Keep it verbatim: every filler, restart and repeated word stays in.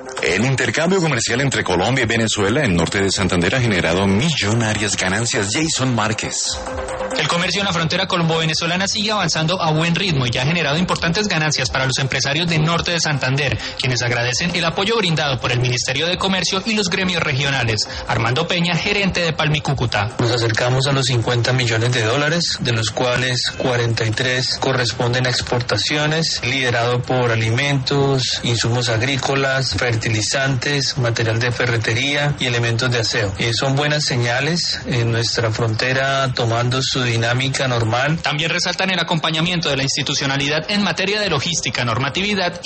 El intercambio comercial entre Colombia y Venezuela en norte de Santander ha generado millonarias ganancias. Jason Márquez. El comercio en la frontera colombo-venezolana sigue avanzando a buen ritmo y ha generado importantes ganancias para los empresarios de norte de Santander, quienes agradecen el apoyo brindado por el Ministerio de Comercio y los gremios regionales. Armando Peña, gerente de Palmicúcuta. Nos acercamos a los cincuenta millones de dólares, de los cuales cuarenta y tres corresponden a exportaciones, liderado por alimentos, insumos agrícolas, fertilizantes, material de ferretería y elementos de aseo. Eh, son buenas señales en nuestra frontera tomando su dinámica normal. También resaltan el acompañamiento de la institucionalidad en materia de logística, normatividad y